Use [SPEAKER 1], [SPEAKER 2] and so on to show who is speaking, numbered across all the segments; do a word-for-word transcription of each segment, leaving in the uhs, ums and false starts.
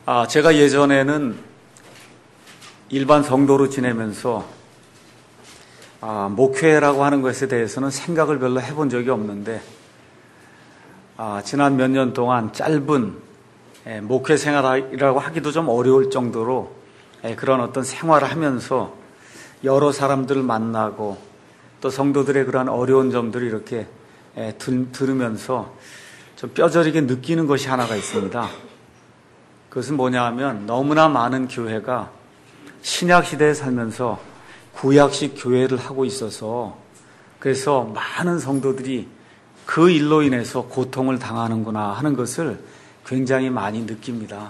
[SPEAKER 1] 아, 제가 예전에는 일반 성도로 지내면서 아, 목회라고 하는 것에 대해서는 생각을 별로 해본 적이 없는데 아, 지난 몇 년 동안 짧은 예, 목회 생활이라고 하기도 좀 어려울 정도로 예, 그런 어떤 생활을 하면서 여러 사람들을 만나고 또 성도들의 그런 어려운 점들을 이렇게 예, 들, 들으면서 좀 뼈저리게 느끼는 것이 하나가 있습니다. 그것은 뭐냐 하면 너무나 많은 교회가 신약시대에 살면서 구약식 교회를 하고 있어서 그래서 많은 성도들이 그 일로 인해서 고통을 당하는구나 하는 것을 굉장히 많이 느낍니다.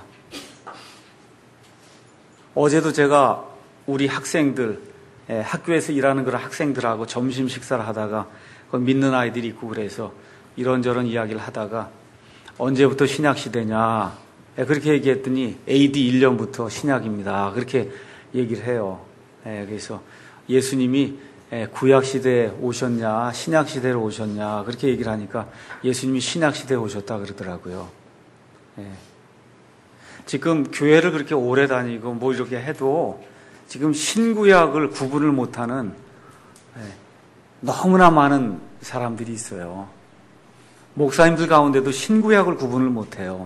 [SPEAKER 1] 어제도 제가 우리 학생들, 학교에서 일하는 그런 학생들하고 점심 식사를 하다가 믿는 아이들이 있고 그래서 이런저런 이야기를 하다가 언제부터 신약시대냐 그렇게 얘기했더니 에이디 일 년부터 신약입니다. 그렇게 얘기를 해요. 그래서 예수님이 구약시대에 오셨냐 신약시대로 오셨냐 그렇게 얘기를 하니까 예수님이 신약시대에 오셨다 그러더라고요. 지금 교회를 그렇게 오래 다니고 뭐 이렇게 해도 지금 신구약을 구분을 못하는 너무나 많은 사람들이 있어요. 목사님들 가운데도 신구약을 구분을 못해요.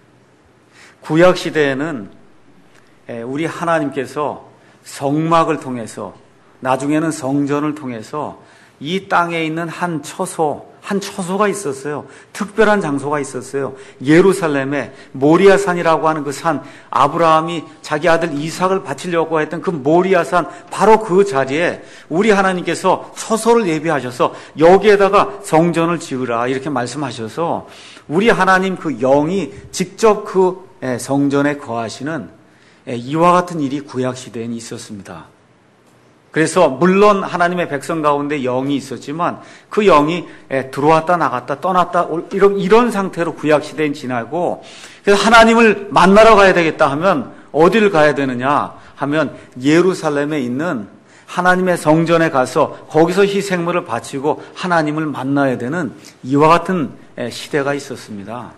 [SPEAKER 1] 구약시대에는 우리 하나님께서 성막을 통해서 나중에는 성전을 통해서 이 땅에 있는 한 처소, 한 처소가 있었어요. 특별한 장소가 있었어요. 예루살렘에 모리아산이라고 하는 그 산, 아브라함이 자기 아들 이삭을 바치려고 했던 그 모리아산 바로 그 자리에 우리 하나님께서 처소를 예비하셔서 여기에다가 성전을 지으라 이렇게 말씀하셔서 우리 하나님 그 영이 직접 그 성전에 거하시는 이와 같은 일이 구약시대에는 있었습니다. 그래서 물론 하나님의 백성 가운데 영이 있었지만 그 영이 들어왔다 나갔다 떠났다 이런, 이런 상태로 구약시대엔 지나고 그래서 하나님을 만나러 가야 되겠다 하면 어디를 가야 되느냐 하면 예루살렘에 있는 하나님의 성전에 가서 거기서 희생물을 바치고 하나님을 만나야 되는 이와 같은 시대가 있었습니다.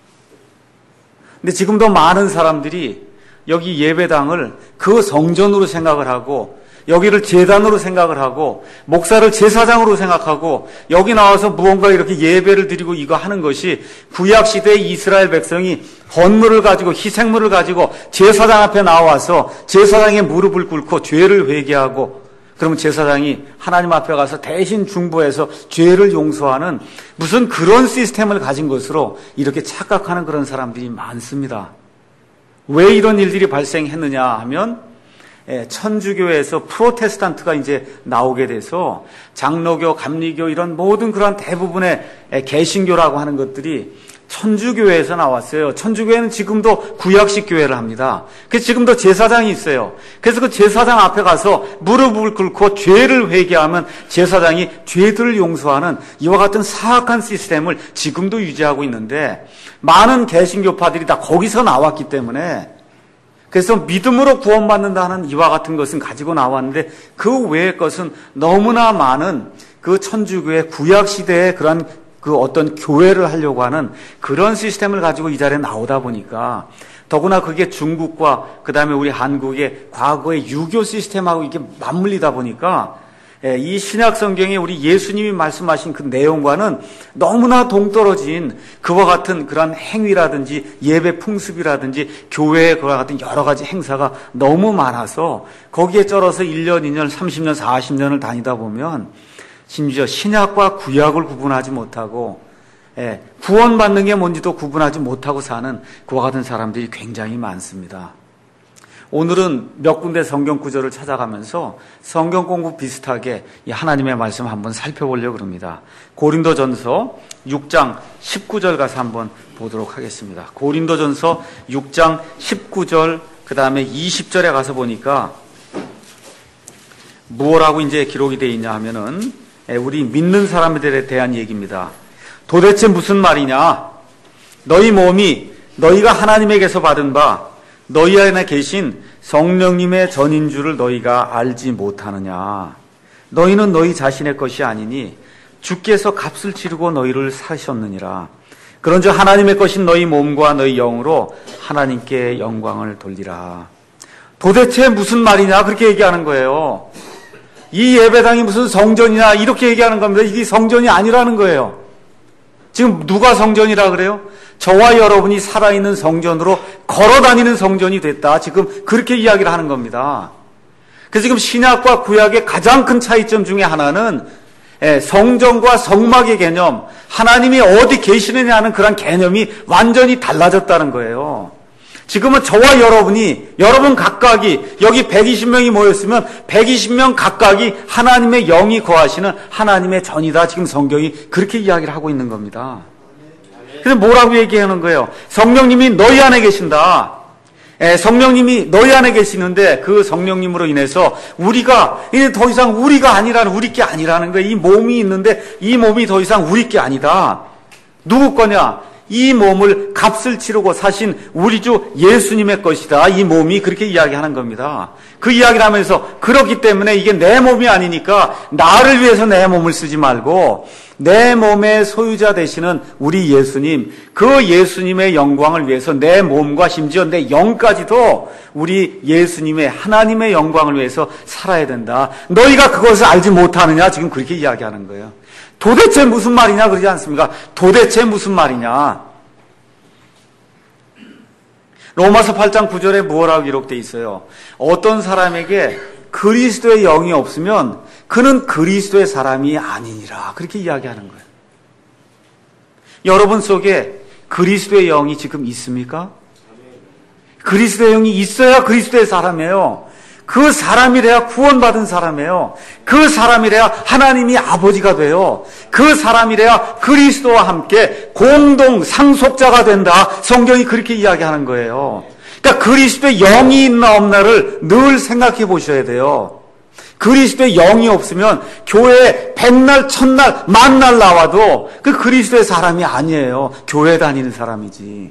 [SPEAKER 1] 근데 지금도 많은 사람들이 여기 예배당을 그 성전으로 생각을 하고 여기를 제단으로 생각을 하고 목사를 제사장으로 생각하고 여기 나와서 무언가 이렇게 예배를 드리고 이거 하는 것이 구약시대의 이스라엘 백성이 헌물을 가지고 희생물을 가지고 제사장 앞에 나와서 제사장의 무릎을 꿇고 죄를 회개하고 그러면 제사장이 하나님 앞에 가서 대신 중보해서 죄를 용서하는 무슨 그런 시스템을 가진 것으로 이렇게 착각하는 그런 사람들이 많습니다. 왜 이런 일들이 발생했느냐 하면 천주교에서 프로테스탄트가 이제 나오게 돼서 장로교, 감리교 이런 모든 그런 대부분의 개신교라고 하는 것들이 천주교에서 나왔어요. 천주교회는 지금도 구약식 교회를 합니다. 그래서 지금도 제사장이 있어요. 그래서 그 제사장 앞에 가서 무릎을 꿇고 죄를 회개하면 제사장이 죄들을 용서하는 이와 같은 사악한 시스템을 지금도 유지하고 있는데 많은 개신교파들이 다 거기서 나왔기 때문에 그래서 믿음으로 구원받는다는 이와 같은 것은 가지고 나왔는데 그 외의 것은 너무나 많은 그 천주교의 구약시대의 그런 그 어떤 교회를 하려고 하는 그런 시스템을 가지고 이 자리에 나오다 보니까 더구나 그게 중국과 그 다음에 우리 한국의 과거의 유교 시스템하고 이게 맞물리다 보니까 이 신약 성경에 우리 예수님이 말씀하신 그 내용과는 너무나 동떨어진 그와 같은 그런 행위라든지 예배 풍습이라든지 교회의 그와 같은 여러 가지 행사가 너무 많아서 거기에 쩔어서 일 년, 이 년, 삼십 년, 사십 년을 다니다 보면 심지어 신약과 구약을 구분하지 못하고 구원받는 게 뭔지도 구분하지 못하고 사는 그와 같은 사람들이 굉장히 많습니다. 오늘은 몇 군데 성경 구절을 찾아가면서 성경 공부 비슷하게 이 하나님의 말씀 한번 살펴보려고 합니다. 고린도전서 육 장 십구 절 가서 한번 보도록 하겠습니다. 고린도전서 육 장 십구 절 그 다음에 이십 절에 가서 보니까 무엇라고 이제 기록이 되어 있냐 하면은 우리 믿는 사람들에 대한 얘기입니다. 도대체 무슨 말이냐? 너희 몸이 너희가 하나님에게서 받은 바 너희 안에 계신 성령님의 전인 줄을 너희가 알지 못하느냐? 너희는 너희 자신의 것이 아니니 주께서 값을 치르고 너희를 사셨느니라. 그런즉 하나님의 것인 너희 몸과 너희 영으로 하나님께 영광을 돌리라. 도대체 무슨 말이냐 그렇게 얘기하는 거예요. 이 예배당이 무슨 성전이냐 이렇게 얘기하는 겁니다. 이게 성전이 아니라는 거예요. 지금 누가 성전이라 그래요? 저와 여러분이 살아있는 성전으로 걸어다니는 성전이 됐다. 지금 그렇게 이야기를 하는 겁니다. 그래서 지금 신약과 구약의 가장 큰 차이점 중에 하나는 성전과 성막의 개념, 하나님이 어디 계시느냐는 그런 개념이 완전히 달라졌다는 거예요. 지금은 저와 여러분이, 여러분 각각이, 여기 백이십 명이 모였으면 백이십 명 각각이 하나님의 영이 거하시는 하나님의 전이다. 지금 성경이 그렇게 이야기를 하고 있는 겁니다. 그래서 뭐라고 얘기하는 거예요? 성령님이 너희 안에 계신다. 예, 성령님이 너희 안에 계시는데 그 성령님으로 인해서 우리가 이제 더 이상 우리가 아니라는, 우리 게 아니라는 거예요. 이 몸이 있는데 이 몸이 더 이상 우리 게 아니다. 누구 거냐? 이 몸을 값을 치르고 사신 우리 주 예수님의 것이다. 이 몸이 그렇게 이야기하는 겁니다. 그 이야기를 하면서 그렇기 때문에 이게 내 몸이 아니니까 나를 위해서 내 몸을 쓰지 말고 내 몸의 소유자 되시는 우리 예수님, 그 예수님의 영광을 위해서 내 몸과 심지어 내 영까지도 우리 예수님의 하나님의 영광을 위해서 살아야 된다. 너희가 그것을 알지 못하느냐? 지금 그렇게 이야기하는 거예요. 도대체 무슨 말이냐 그러지 않습니까? 도대체 무슨 말이냐? 로마서 팔 장 구 절에 무엇라고 기록되어 있어요? 어떤 사람에게 그리스도의 영이 없으면 그는 그리스도의 사람이 아니니라. 그렇게 이야기하는 거예요. 여러분 속에 그리스도의 영이 지금 있습니까? 그리스도의 영이 있어야 그리스도의 사람이에요. 그 사람이래야 구원받은 사람이에요. 그 사람이래야 하나님이 아버지가 돼요. 그 사람이래야 그리스도와 함께 공동 상속자가 된다. 성경이 그렇게 이야기하는 거예요. 그러니까 그리스도의 영이 있나 없나를 늘 생각해 보셔야 돼요. 그리스도의 영이 없으면 교회에 백날, 천날, 만날 나와도 그 그리스도의 사람이 아니에요. 교회 다니는 사람이지.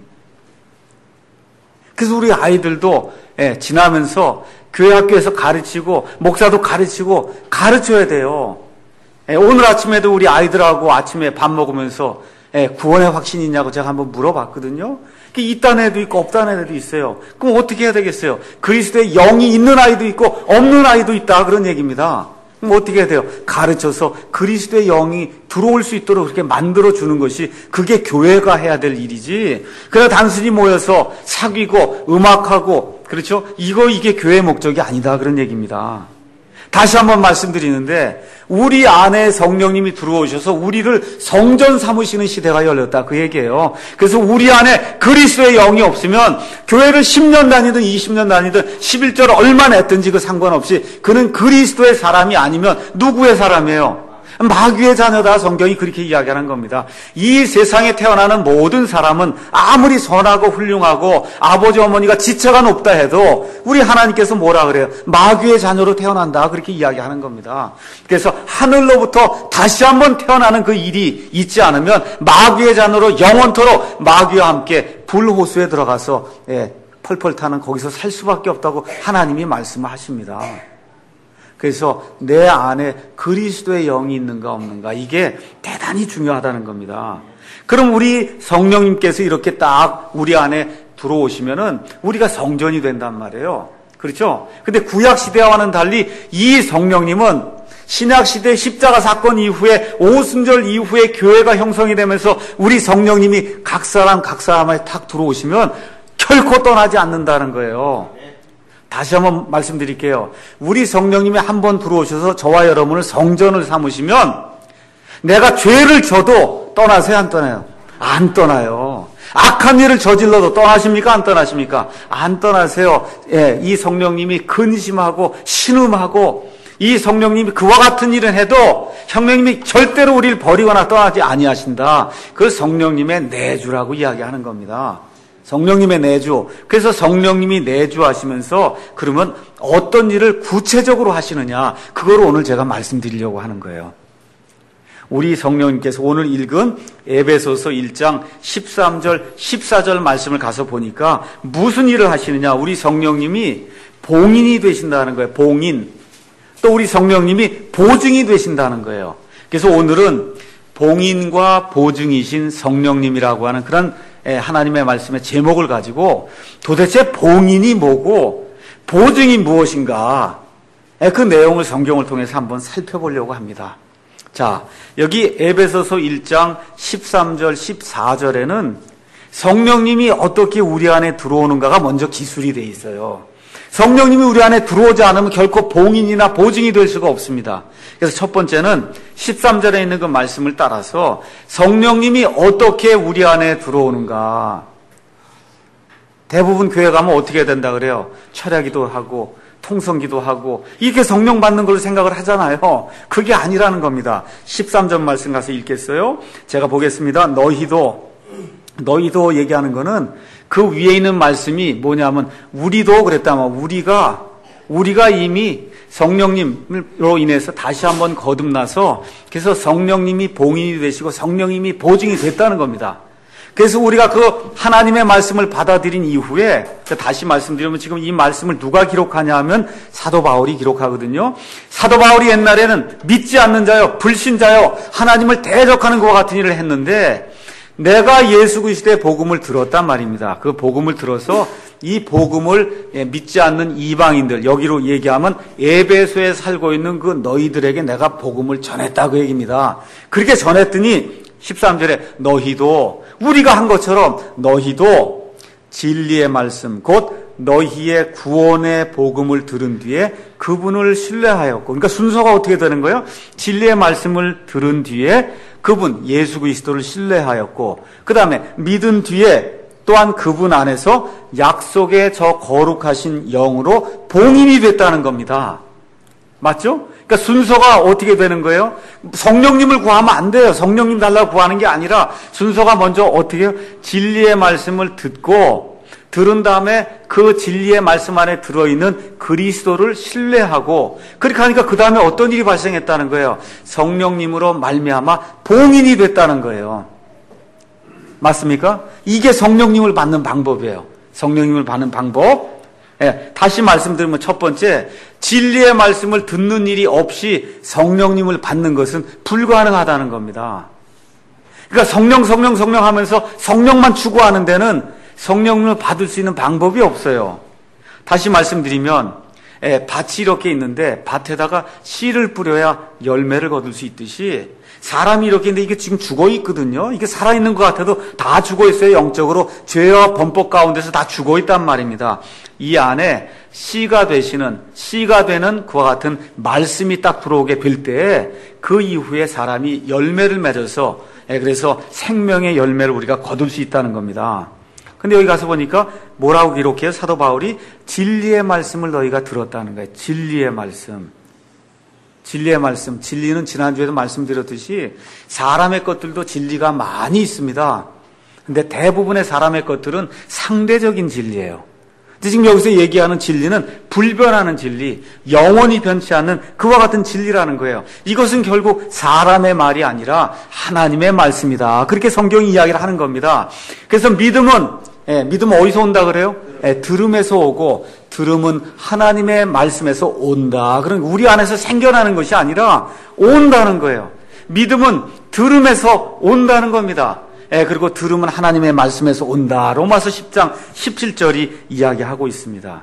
[SPEAKER 1] 그래서 우리 아이들도 예, 지나면서 교회 학교에서 가르치고 목사도 가르치고 가르쳐야 돼요. 예, 오늘 아침에도 우리 아이들하고 아침에 밥 먹으면서 예, 구원의 확신이 있냐고 제가 한번 물어봤거든요. 있다는 애도 있고 없다는 애도 있어요. 그럼 어떻게 해야 되겠어요? 그리스도의 영이 있는 아이도 있고 없는 아이도 있다 그런 얘기입니다. 그럼 어떻게 해야 돼요? 가르쳐서 그리스도의 영이 들어올 수 있도록 그렇게 만들어주는 것이 그게 교회가 해야 될 일이지. 그냥 단순히 모여서 사귀고 음악하고 그렇죠? 이거 이게 교회의 목적이 아니다 그런 얘기입니다. 다시 한번 말씀드리는데 우리 안에 성령님이 들어오셔서 우리를 성전 삼으시는 시대가 열렸다 그 얘기예요. 그래서 우리 안에 그리스도의 영이 없으면 교회를 십 년 다니든 이십 년 다니든 십일 절 얼마나 했든지 그 상관없이 그는 그리스도의 사람이 아니면 누구의 사람이에요? 마귀의 자녀다. 성경이 그렇게 이야기하는 겁니다. 이 세상에 태어나는 모든 사람은 아무리 선하고 훌륭하고 아버지 어머니가 지체가 높다 해도 우리 하나님께서 뭐라 그래요? 마귀의 자녀로 태어난다 그렇게 이야기하는 겁니다. 그래서 하늘로부터 다시 한번 태어나는 그 일이 있지 않으면 마귀의 자녀로 영원토록 마귀와 함께 불호수에 들어가서 예, 펄펄 타는 거기서 살 수밖에 없다고 하나님이 말씀하십니다. 그래서 내 안에 그리스도의 영이 있는가 없는가 이게 대단히 중요하다는 겁니다. 그럼 우리 성령님께서 이렇게 딱 우리 안에 들어오시면은 우리가 성전이 된단 말이에요. 그렇죠? 근데 구약 시대와는 달리 이 성령님은 신약 시대 십자가 사건 이후에 오순절 이후에 교회가 형성이 되면서 우리 성령님이 각 사람 각 사람에 탁 들어오시면 결코 떠나지 않는다는 거예요. 다시 한번 말씀드릴게요. 우리 성령님이 한번 들어오셔서 저와 여러분을 성전을 삼으시면 내가 죄를 져도 떠나세요? 안 떠나요? 안 떠나요. 악한 일을 저질러도 떠나십니까? 안 떠나십니까? 안 떠나세요. 예, 이 성령님이 근심하고 신음하고 이 성령님이 그와 같은 일을 해도 성령님이 절대로 우리를 버리거나 떠나지 아니하신다. 그 성령님의 내주라고 이야기하는 겁니다. 성령님의 내주. 그래서 성령님이 내주하시면서 그러면 어떤 일을 구체적으로 하시느냐. 그걸 오늘 제가 말씀드리려고 하는 거예요. 우리 성령님께서 오늘 읽은 에베소서 일 장 십삼 절 십사 절 말씀을 가서 보니까 무슨 일을 하시느냐. 우리 성령님이 봉인이 되신다는 거예요. 봉인. 또 우리 성령님이 보증이 되신다는 거예요. 그래서 오늘은 봉인과 보증이신 성령님이라고 하는 그런 하나님의 말씀의 제목을 가지고 도대체 봉인이 뭐고 보증이 무엇인가, 그 내용을 성경을 통해서 한번 살펴보려고 합니다. 자, 여기 에베소서 일 장 십삼 절 십사 절에는 성령님이 어떻게 우리 안에 들어오는가가 먼저 기술이 돼 있어요. 성령님이 우리 안에 들어오지 않으면 결코 봉인이나 보증이 될 수가 없습니다. 그래서 첫 번째는 십삼 절에 있는 그 말씀을 따라서 성령님이 어떻게 우리 안에 들어오는가. 대부분 교회 가면 어떻게 된다 그래요? 철야기도 하고 통성기도 하고 이렇게 성령 받는 걸로 생각을 하잖아요. 그게 아니라는 겁니다. 십삼 절 말씀 가서 읽겠어요? 제가 보겠습니다. 너희도, 너희도 얘기하는 거는 그 위에 있는 말씀이 뭐냐면 우리도 그랬다면 우리가 우리가 이미 성령님으로 인해서 다시 한번 거듭나서 그래서 성령님이 봉인이 되시고 성령님이 보증이 됐다는 겁니다. 그래서 우리가 그 하나님의 말씀을 받아들인 이후에 다시 말씀드리면 지금 이 말씀을 누가 기록하냐 하면 사도 바울이 기록하거든요. 사도 바울이 옛날에는 믿지 않는 자요, 불신자요, 하나님을 대적하는 것과 같은 일을 했는데 내가 예수 그리스도의 복음을 들었단 말입니다. 그 복음을 들어서 이 복음을 믿지 않는 이방인들, 여기로 얘기하면 에베소에 살고 있는 그 너희들에게 내가 복음을 전했다 그 얘기입니다. 그렇게 전했더니 십삼 절에 너희도 우리가 한 것처럼 너희도 진리의 말씀 곧 너희의 구원의 복음을 들은 뒤에 그분을 신뢰하였고, 그러니까 순서가 어떻게 되는 거예요? 진리의 말씀을 들은 뒤에 그분 예수 그리스도를 신뢰하였고 그 다음에 믿은 뒤에 또한 그분 안에서 약속의 저 거룩하신 영으로 봉인이 됐다는 겁니다. 맞죠? 그러니까 순서가 어떻게 되는 거예요? 성령님을 구하면 안 돼요. 성령님 달라고 구하는 게 아니라 순서가 먼저 어떻게 해요? 진리의 말씀을 듣고 들은 다음에 그 진리의 말씀 안에 들어있는 그리스도를 신뢰하고 그렇게 하니까 그 다음에 어떤 일이 발생했다는 거예요? 성령님으로 말미암아 봉인이 됐다는 거예요. 맞습니까? 이게 성령님을 받는 방법이에요. 성령님을 받는 방법. 예, 다시 말씀드리면 첫 번째, 진리의 말씀을 듣는 일이 없이 성령님을 받는 것은 불가능하다는 겁니다. 그러니까 성령 성령 성령 하면서 성령만 추구하는 데는 성령님을 받을 수 있는 방법이 없어요. 다시 말씀드리면 예, 밭이 이렇게 있는데 밭에다가 씨를 뿌려야 열매를 거둘 수 있듯이 사람이 이렇게 있는데 이게 지금 죽어 있거든요. 이게 살아있는 것 같아도 다 죽어 있어요. 영적으로 죄와 범법 가운데서 다 죽어 있단 말입니다. 이 안에 씨가 되시는, 씨가 되는 그와 같은 말씀이 딱 들어오게 될 때에 그 이후에 사람이 열매를 맺어서 예, 그래서 생명의 열매를 우리가 거둘 수 있다는 겁니다. 근데 여기 가서 보니까 뭐라고 기록해요? 사도 바울이 진리의 말씀을 너희가 들었다는 거예요. 진리의 말씀. 진리의 말씀. 진리는 지난주에도 말씀드렸듯이 사람의 것들도 진리가 많이 있습니다. 근데 대부분의 사람의 것들은 상대적인 진리예요. 근데 지금 여기서 얘기하는 진리는 불변하는 진리, 영원히 변치 않는 그와 같은 진리라는 거예요. 이것은 결국 사람의 말이 아니라 하나님의 말씀이다. 그렇게 성경이 이야기를 하는 겁니다. 그래서 믿음은 예, 믿음은 어디서 온다 그래요? 예, 들음에서 오고 들음은 하나님의 말씀에서 온다. 그런 우리 안에서 생겨나는 것이 아니라 온다는 거예요. 믿음은 들음에서 온다는 겁니다. 예, 그리고 들음은 하나님의 말씀에서 온다. 로마서 십 장 십칠 절이 이야기하고 있습니다.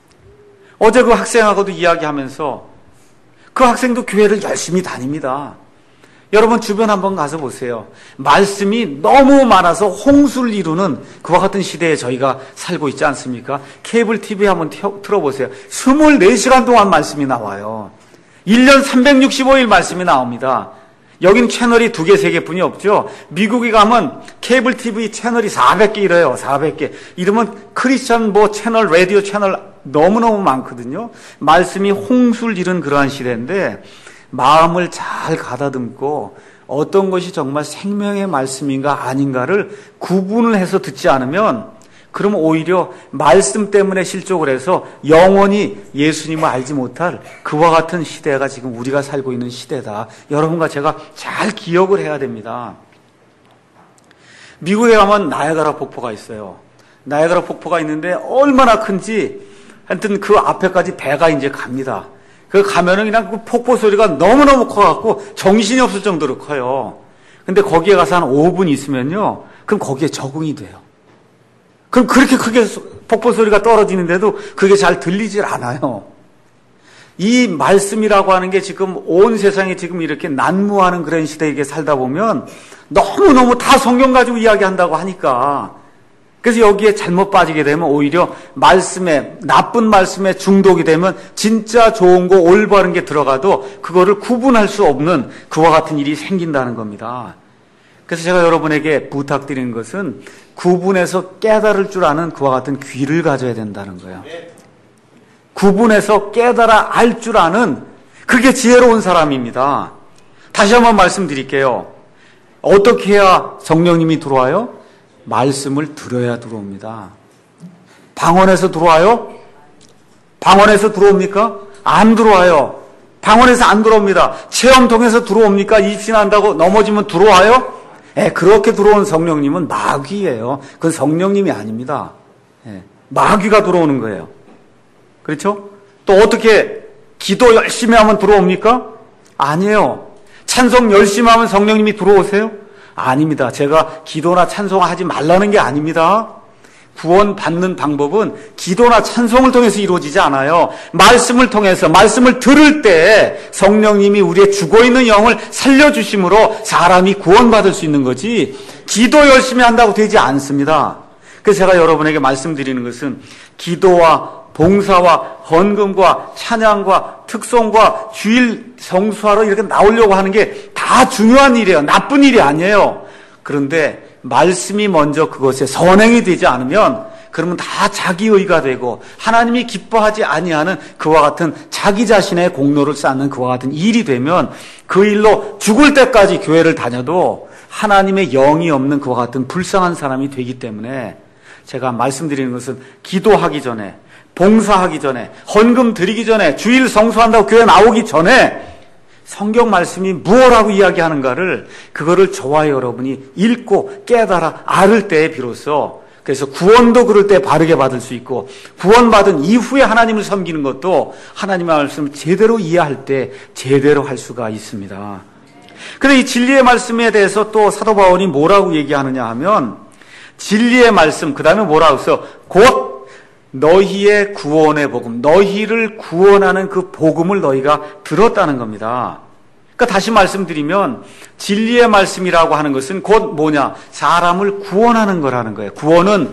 [SPEAKER 1] 어제 그 학생하고도 이야기하면서 그 학생도 교회를 열심히 다닙니다. 여러분 주변 한번 가서 보세요. 말씀이 너무 많아서 홍수를 이루는 그와 같은 시대에 저희가 살고 있지 않습니까? 케이블 티비 한번 틀어보세요. 이십사 시간 동안 말씀이 나와요. 일 년 삼백육십오 일 말씀이 나옵니다. 여긴 채널이 두 개, 세 개뿐이 없죠. 미국에 가면 케이블 티비 채널이 사백 개 이래요. 사백 개. 이러면 크리스천 뭐 채널, 라디오 채널 너무너무 많거든요. 말씀이 홍수를 이룬 그러한 시대인데 마음을 잘 가다듬고 어떤 것이 정말 생명의 말씀인가 아닌가를 구분을 해서 듣지 않으면 그러면 오히려 말씀 때문에 실족을 해서 영원히 예수님을 알지 못할 그와 같은 시대가 지금 우리가 살고 있는 시대다. 여러분과 제가 잘 기억을 해야 됩니다. 미국에 가면 나야가라 폭포가 있어요. 나야가라 폭포가 있는데 얼마나 큰지 하여튼 그 앞에까지 배가 이제 갑니다. 그 가면은 그냥 그 폭포 소리가 너무너무 커갖고 정신이 없을 정도로 커요. 근데 거기에 가서 한 오 분 있으면요. 그럼 거기에 적응이 돼요. 그럼 그렇게 크게 폭포 소리가 떨어지는데도 그게 잘 들리질 않아요. 이 말씀이라고 하는 게 지금 온 세상에 지금 이렇게 난무하는 그런 시대에 살다 보면 너무너무 다 성경 가지고 이야기한다고 하니까 그래서 여기에 잘못 빠지게 되면 오히려 말씀에, 나쁜 말씀에 중독이 되면 진짜 좋은 거 올바른 게 들어가도 그거를 구분할 수 없는 그와 같은 일이 생긴다는 겁니다. 그래서 제가 여러분에게 부탁드리는 것은 구분해서 깨달을 줄 아는 그와 같은 귀를 가져야 된다는 거예요. 구분해서 깨달아 알 줄 아는 그게 지혜로운 사람입니다. 다시 한번 말씀드릴게요. 어떻게 해야 성령님이 들어와요? 말씀을 들어야 들어옵니다. 방언에서 들어와요? 방언에서 들어옵니까? 안 들어와요. 방언에서 안 들어옵니다. 체험 통해서 들어옵니까? 입신한다고 넘어지면 들어와요? 예, 그렇게 들어오는 성령님은 마귀예요. 그건 성령님이 아닙니다. 예, 마귀가 들어오는 거예요. 그렇죠? 또 어떻게 기도 열심히 하면 들어옵니까? 아니에요. 찬송 열심히 하면 성령님이 들어오세요? 아닙니다. 제가 기도나 찬송하지 말라는 게 아닙니다. 구원 받는 방법은 기도나 찬송을 통해서 이루어지지 않아요. 말씀을 통해서, 말씀을 들을 때 성령님이 우리의 죽어있는 영을 살려주심으로 사람이 구원받을 수 있는 거지 기도 열심히 한다고 되지 않습니다. 그래서 제가 여러분에게 말씀드리는 것은 기도와 봉사와 헌금과 찬양과 특송과 주일 성수하러 이렇게 나오려고 하는 게 다 중요한 일이에요. 나쁜 일이 아니에요. 그런데 말씀이 먼저 그것에 선행이 되지 않으면 그러면 다 자기의가 되고 하나님이 기뻐하지 아니하는 그와 같은 자기 자신의 공로를 쌓는 그와 같은 일이 되면 그 일로 죽을 때까지 교회를 다녀도 하나님의 영이 없는 그와 같은 불쌍한 사람이 되기 때문에 제가 말씀드리는 것은 기도하기 전에, 봉사하기 전에, 헌금 드리기 전에, 주일 성수한다고 교회 나오기 전에 성경 말씀이 무엇라고 이야기하는가를 그거를 저와 여러분이 읽고 깨달아 알을 때에 비로소 그래서 구원도 그럴 때 바르게 받을 수 있고 구원받은 이후에 하나님을 섬기는 것도 하나님의 말씀을 제대로 이해할 때 제대로 할 수가 있습니다. 그런데 이 진리의 말씀에 대해서 또 사도 바울이 뭐라고 얘기하느냐 하면 진리의 말씀 그 다음에 뭐라고 해서 곧 너희의 구원의 복음, 너희를 구원하는 그 복음을 너희가 들었다는 겁니다. 그러니까 다시 말씀드리면 진리의 말씀이라고 하는 것은 곧 뭐냐? 사람을 구원하는 거라는 거예요. 구원은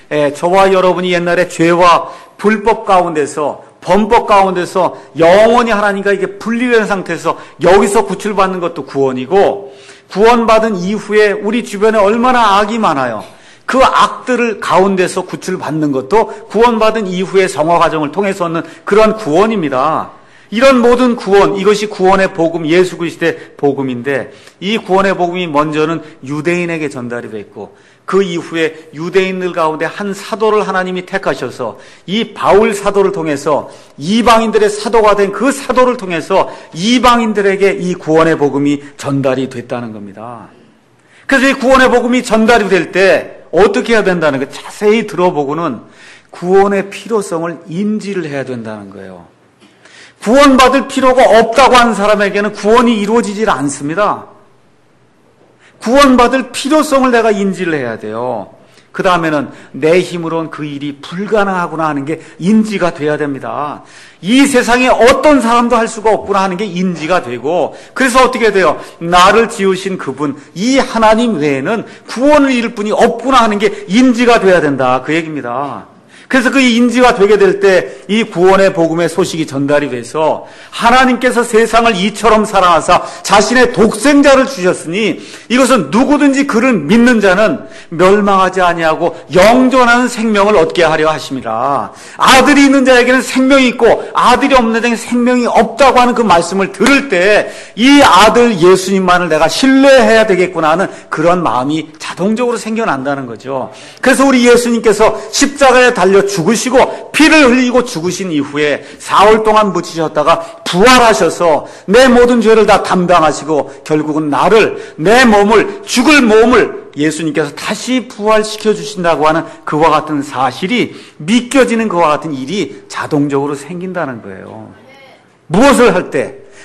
[SPEAKER 1] 저와 여러분이 옛날에 죄와 불법 가운데서 범법 가운데서 영원히 하나님과 이게 분리된 상태에서 여기서 구출받는 것도 구원이고 구원받은 이후에 우리 주변에 얼마나 악이 많아요. 그 악들을 가운데서 구출받는 것도 구원받은 이후의 성화 과정을 통해서 얻는 그런 구원입니다. 이런 모든 구원, 이것이 구원의 복음, 예수 그리스도의 복음인데 이 구원의 복음이 먼저는 유대인에게 전달이 됐고 그 이후에 유대인들 가운데 한 사도를 하나님이 택하셔서 이 바울 사도를 통해서 이방인들의 사도가 된 그 사도를 통해서 이방인들에게 이 구원의 복음이 전달이 됐다는 겁니다. 그래서 이 구원의 복음이 전달이 될 때 어떻게 해야 된다는 거 자세히 들어보고는 구원의 필요성을 인지를 해야 된다는 거예요. 구원받을 필요가 없다고 하는 사람에게는 구원이 이루어지질 않습니다. 구원받을 필요성을 내가 인지를 해야 돼요. 그 다음에는 내 힘으로는 그 일이 불가능하구나 하는 게 인지가 돼야 됩니다. 이 세상에 어떤 사람도 할 수가 없구나 하는 게 인지가 되고 그래서 어떻게 돼요? 나를 지으신 그분, 이 하나님 외에는 구원을 이룰 분이 없구나 하는 게 인지가 돼야 된다. 그 얘기입니다. 그래서 그 인지가 되게 될 때 이 구원의 복음의 소식이 전달이 돼서 하나님께서 세상을 이처럼 사랑하사 자신의 독생자를 주셨으니 이것은 누구든지 그를 믿는 자는 멸망하지 아니하고 영존하는 생명을 얻게 하려 하심이라. 아들이 있는 자에게는 생명이 있고 아들이 없는 자에게는 생명이 없다고 하는 그 말씀을 들을 때 이 아들 예수님만을 내가 신뢰해야 되겠구나 하는 그런 마음이 자동적으로 생겨난다는 거죠. 그래서 우리 예수님께서 십자가에 달려 죽으시고 피를 흘리고 죽으신 이후에 사흘 동안 묻히셨다가 부활하셔서 내 모든 죄를 다 담당하시고 결국은 나를 내 몸을 죽을 몸을 예수님께서 다시 부활시켜 주신다고 하는 그와 같은 사실이 믿겨지는 그와 같은 일이 자동적으로 생긴다는 거예요. 무엇을 할 때?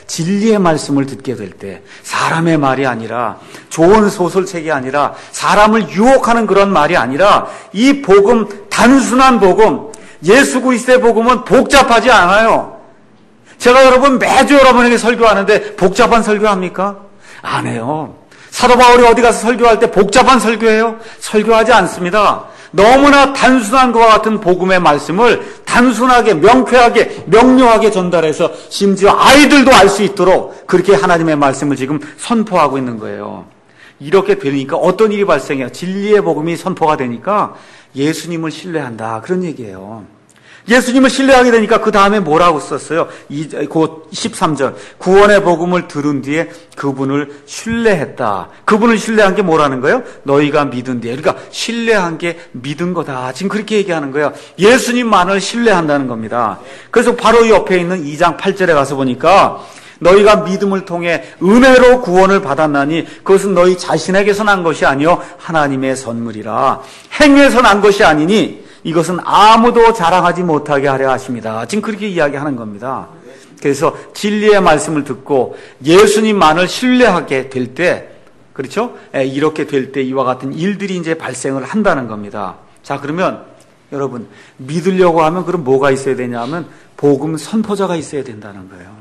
[SPEAKER 1] 진리의 말씀을 듣게 될 때, 사람의 말이 아니라, 좋은 소설책이 아니라, 사람을 유혹하는 그런 말이 아니라, 이 복음, 단순한 복음, 예수 그리스도의 복음은 복잡하지 않아요. 제가 여러분 매주 여러분에게 설교하는데 복잡한 설교합니까? 안 해요. 사도 바울이 어디 가서 설교할 때 복잡한 설교해요? 설교하지 않습니다. 너무나 단순한 것과 같은 복음의 말씀을 단순하게, 명쾌하게, 명료하게 전달해서 심지어 아이들도 알 수 있도록 그렇게 하나님의 말씀을 지금 선포하고 있는 거예요. 이렇게 되니까 어떤 일이 발생해요? 진리의 복음이 선포가 되니까 예수님을 신뢰한다, 그런 얘기예요. 예수님을 신뢰하게 되니까 그 다음에 뭐라고 썼어요? 곧 십삼 절. 구원의 복음을 들은 뒤에 그분을 신뢰했다. 그분을 신뢰한 게 뭐라는 거예요? 너희가 믿은 뒤에. 그러니까 신뢰한 게 믿은 거다. 지금 그렇게 얘기하는 거예요. 예수님만을 신뢰한다는 겁니다. 그래서 바로 옆에 있는 이 장 팔 절에 가서 보니까 너희가 믿음을 통해 은혜로 구원을 받았나니 그것은 너희 자신에게서 난 것이 아니요 하나님의 선물이라. 행위에서 난 것이 아니니 이것은 아무도 자랑하지 못하게 하려 하십니다. 지금 그렇게 이야기하는 겁니다. 그래서 진리의 말씀을 듣고 예수님만을 신뢰하게 될 때, 그렇죠? 이렇게 될 때 이와 같은 일들이 이제 발생을 한다는 겁니다. 자, 그러면 여러분, 믿으려고 하면 그럼 뭐가 있어야 되냐면 복음 선포자가 있어야 된다는 거예요.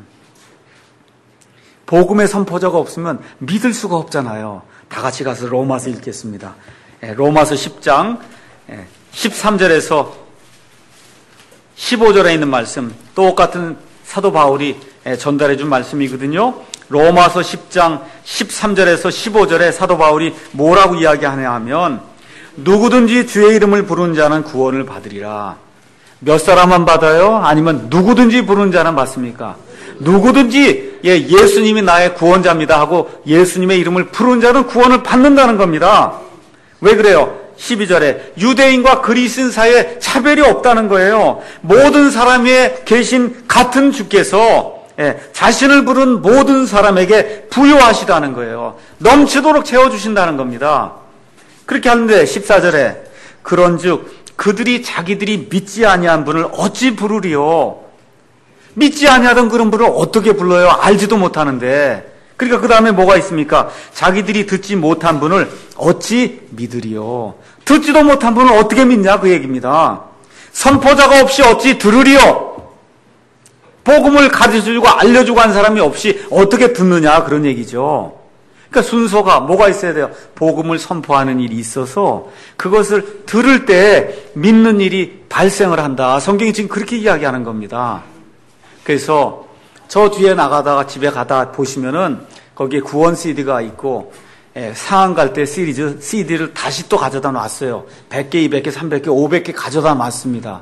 [SPEAKER 1] 복음의 선포자가 없으면 믿을 수가 없잖아요. 다 같이 가서 로마서 읽겠습니다. 로마서 십 장 십삼 절에서 십오 절에 있는 말씀, 똑같은 사도 바울이 전달해 준 말씀이거든요. 로마서 십 장 십삼 절에서 십오 절에 사도 바울이 뭐라고 이야기하냐 하면 누구든지 주의 이름을 부르는 자는 구원을 받으리라. 몇 사람만 받아요? 아니면 누구든지 부르는 자는 받습니까? 누구든지 예, 예수님이 나의 구원자입니다 하고 예수님의 이름을 부르는 자는 구원을 받는다는 겁니다. 왜 그래요? 십이 절에 유대인과 그리스인 사이에 차별이 없다는 거예요. 모든 사람에 계신 같은 주께서 예, 자신을 부른 모든 사람에게 부여하시다는 거예요. 넘치도록 채워주신다는 겁니다. 그렇게 하는데 십사 절에 그런즉 그들이 자기들이 믿지 아니한 분을 어찌 부르리요? 믿지 아니하던 그런 분을 어떻게 불러요? 알지도 못하는데. 그러니까 그 다음에 뭐가 있습니까? 자기들이 듣지 못한 분을 어찌 믿으리요? 듣지도 못한 분을 어떻게 믿냐? 그 얘기입니다. 선포자가 없이 어찌 들으리요? 복음을 가르쳐주고 알려주고 한 사람이 없이 어떻게 듣느냐? 그런 얘기죠. 그러니까 순서가 뭐가 있어야 돼요? 복음을 선포하는 일이 있어서 그것을 들을 때 믿는 일이 발생을 한다. 성경이 지금 그렇게 이야기하는 겁니다. 그래서 저 뒤에 나가다가 집에 가다 보시면은 거기에 구원 씨디가 있고 예, 상황 갈 때 시리즈 씨디를 다시 또 가져다 놨어요. 백 개, 이백 개, 삼백 개, 오백 개 가져다 놨습니다.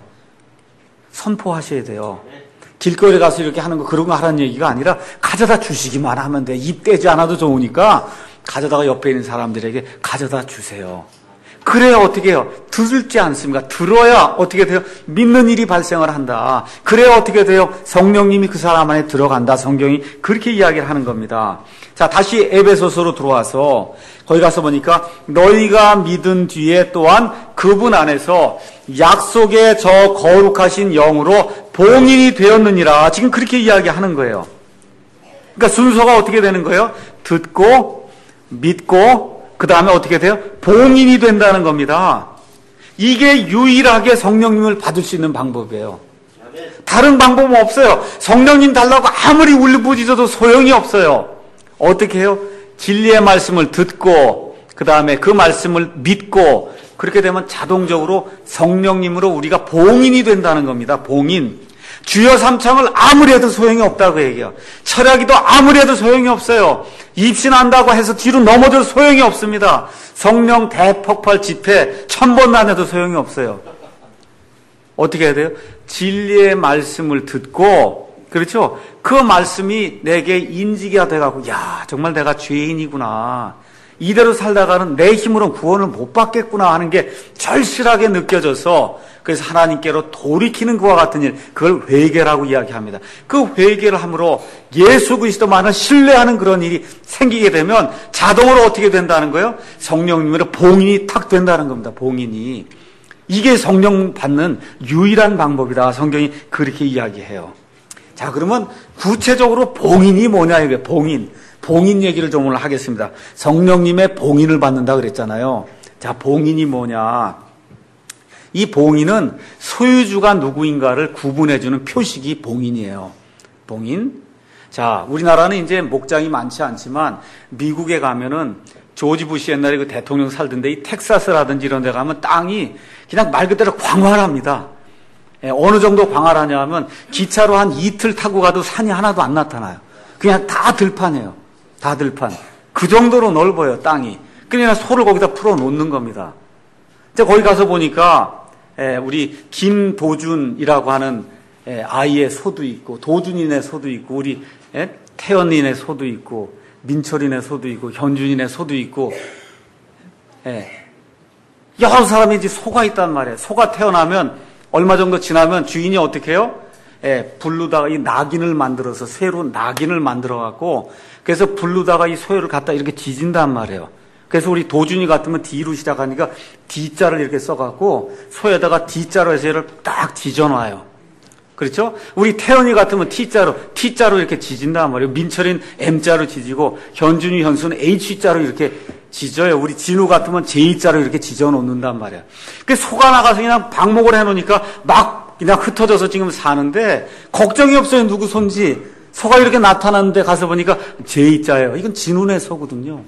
[SPEAKER 1] 선포하셔야 돼요. 길거리 가서 이렇게 하는 거 그런 거 하라는 얘기가 아니라 가져다 주시기만 하면 돼. 입 떼지 않아도 좋으니까 가져다가 옆에 있는 사람들에게 가져다 주세요. 그래야 어떻게 해요? 들지 않습니까? 들어야 어떻게 돼요? 믿는 일이 발생을 한다. 그래야 어떻게 돼요? 성령님이 그 사람 안에 들어간다. 성경이 그렇게 이야기를 하는 겁니다. 자, 다시 에베소서로 들어와서 거기 가서 보니까 너희가 믿은 뒤에 또한 그분 안에서 약속의 저 거룩하신 영으로 봉인이 되었느니라. 지금 그렇게 이야기하는 거예요. 그러니까 순서가 어떻게 되는 거예요? 듣고 믿고 그 다음에 어떻게 돼요? 봉인이 된다는 겁니다. 이게 유일하게 성령님을 받을 수 있는 방법이에요. 다른 방법은 없어요. 성령님 달라고 아무리 울부짖어도 소용이 없어요. 어떻게 해요? 진리의 말씀을 듣고 그 다음에 그 말씀을 믿고 그렇게 되면 자동적으로 성령님으로 우리가 봉인이 된다는 겁니다. 봉인. 주여 삼창을 아무리 해도 소용이 없다고 얘기해요. 철야기도 아무리 해도 소용이 없어요. 입신한다고 해서 뒤로 넘어져도 소용이 없습니다. 성령 대폭발 집회 천 번 다녀도 소용이 없어요. 어떻게 해야 돼요? 진리의 말씀을 듣고 그렇죠? 그 말씀이 내게 인지가 돼가고 야 정말 내가 죄인이구나. 이대로 살다가는 내 힘으로는 구원을 못 받겠구나 하는 게 절실하게 느껴져서 그래서 하나님께로 돌이키는 그와 같은 일, 그걸 회개라고 이야기합니다. 그 회개를 함으로 예수 그리스도만을 신뢰하는 그런 일이 생기게 되면 자동으로 어떻게 된다는 거예요? 성령님으로 봉인이 탁 된다는 겁니다. 봉인이. 이게 성령 받는 유일한 방법이다. 성경이 그렇게 이야기해요. 자, 그러면 구체적으로 봉인이 뭐냐, 이게 봉인. 봉인 얘기를 좀 오늘 하겠습니다. 성령님의 봉인을 받는다 그랬잖아요. 자, 봉인이 뭐냐. 이 봉인은 소유주가 누구인가를 구분해주는 표식이 봉인이에요. 봉인. 자, 우리나라는 이제 목장이 많지 않지만 미국에 가면은 조지 부시 옛날에 그 대통령 살던데 이 텍사스라든지 이런 데 가면 땅이 그냥 말 그대로 광활합니다. 예, 어느 정도 광활하냐 하면 기차로 한 이틀 타고 가도 산이 하나도 안 나타나요. 그냥 다 들판이에요. 다 들판. 그 정도로 넓어요, 땅이. 그냥 소를 거기다 풀어 놓는 겁니다. 이제 거기 가서 보니까 예, 우리 김도준이라고 하는 예, 아이의 소도 있고 도준이네 소도 있고 우리 예, 태연이네 소도 있고 민철이네 소도 있고 현준이네 소도 있고 예, 여러 사람이 이제 소가 있단 말이에요. 소가 태어나면 얼마 정도 지나면 주인이 어떻게 해요? 예, 부르다가 이 낙인을 만들어서 새로 낙인을 만들어 갖고 그래서 부르다가 이 소유를 갖다 이렇게 지진단 말이에요. 그래서 우리 도준이 같으면 D로 시작하니까 D자를 이렇게 써갖고 소에다가 D자로 해서 얘를 딱 지져놔요. 그렇죠? 우리 태연이 같으면 T자로, T자로 이렇게 지진단 말이에요. 민철이는 M자로 지지고 현준이, 현수는 H자로 이렇게 지져요. 우리 진우 같으면 J자로 이렇게 지져 놓는단 말이에요. 그 소가 나가서 그냥 방목을 해놓으니까 막 그냥 흩어져서 지금 사는데 걱정이 없어요. 누구 손지. 소가 이렇게 나타났는데 가서 보니까 J자예요. 이건 진우네 소거든요.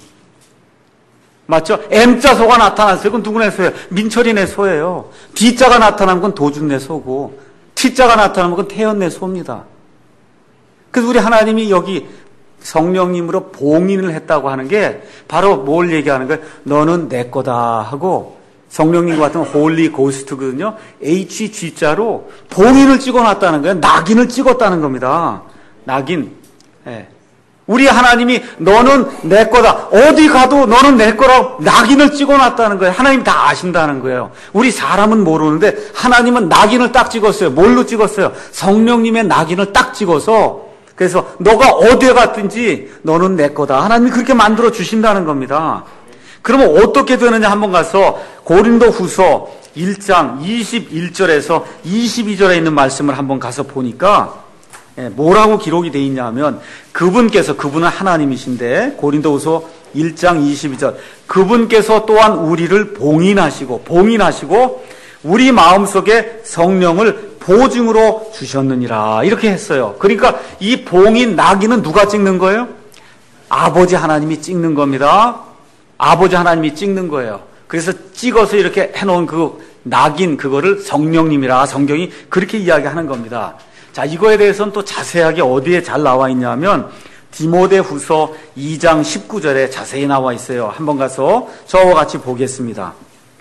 [SPEAKER 1] 맞죠? M자 소가 나타났어요. 그건 누구네 소예요? 민철이네 소예요. D자가 나타나면 그건 도준네 소고 T자가 나타나면 그건 태연네 소입니다. 그래서 우리 하나님이 여기 성령님으로 봉인을 했다고 하는 게 바로 뭘 얘기하는 거예요? 너는 내 거다 하고 성령님 같은 홀리 고스트거든요. 에이치지자로 봉인을 찍어놨다는 거예요. 낙인을 찍었다는 겁니다. 낙인. 예. 우리 하나님이 너는 내 거다. 어디 가도 너는 내 거라고 낙인을 찍어놨다는 거예요. 하나님이 다 아신다는 거예요. 우리 사람은 모르는데 하나님은 낙인을 딱 찍었어요. 뭘로 찍었어요? 성령님의 낙인을 딱 찍어서 그래서 너가 어디에 갔든지 너는 내 거다. 하나님이 그렇게 만들어 주신다는 겁니다. 그러면 어떻게 되느냐 한번 가서 고린도 후서 일 장 이십일 절에서 이십이 절에 있는 말씀을 한번 가서 보니까 뭐라고 기록이 되어 있냐면 그분께서 그분은 하나님이신데 고린도후서 일 장 이십이 절 그분께서 또한 우리를 봉인하시고 봉인하시고 우리 마음속에 성령을 보증으로 주셨느니라 이렇게 했어요. 그러니까 이 봉인 낙인은 누가 찍는 거예요? 아버지 하나님이 찍는 겁니다. 아버지 하나님이 찍는 거예요. 그래서 찍어서 이렇게 해놓은 그 낙인 그거를 성령님이라 성경이 그렇게 이야기하는 겁니다. 자, 이거에 대해서는 또 자세하게 어디에 잘 나와 있냐면 디모데후서 이 장 십구 절에 자세히 나와 있어요. 한번 가서 저와 같이 보겠습니다.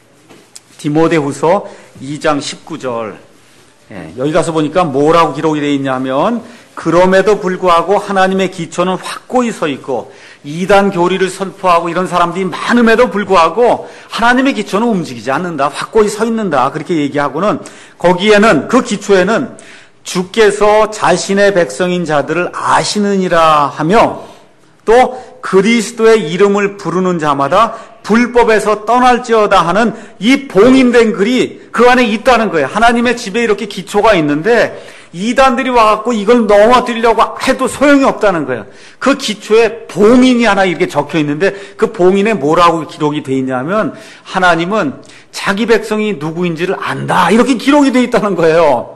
[SPEAKER 1] 디모데후서 이 장 십구 절. 예, 여기 가서 보니까 뭐라고 기록이 되어 있냐면 그럼에도 불구하고 하나님의 기초는 확고히 서 있고 이단 교리를 선포하고 이런 사람들이 많음에도 불구하고 하나님의 기초는 움직이지 않는다. 확고히 서 있는다. 그렇게 얘기하고는 거기에는 그 기초에는 주께서 자신의 백성인 자들을 아시느니라 하며 또 그리스도의 이름을 부르는 자마다 불법에서 떠날지어다 하는 이 봉인된 글이 그 안에 있다는 거예요. 하나님의 집에 이렇게 기초가 있는데 이단들이 와갖고 이걸 넘어뜨리려고 해도 소용이 없다는 거예요. 그 기초에 봉인이 하나 이렇게 적혀 있는데 그 봉인에 뭐라고 기록이 돼 있냐면 하나님은 자기 백성이 누구인지를 안다 이렇게 기록이 돼 있다는 거예요.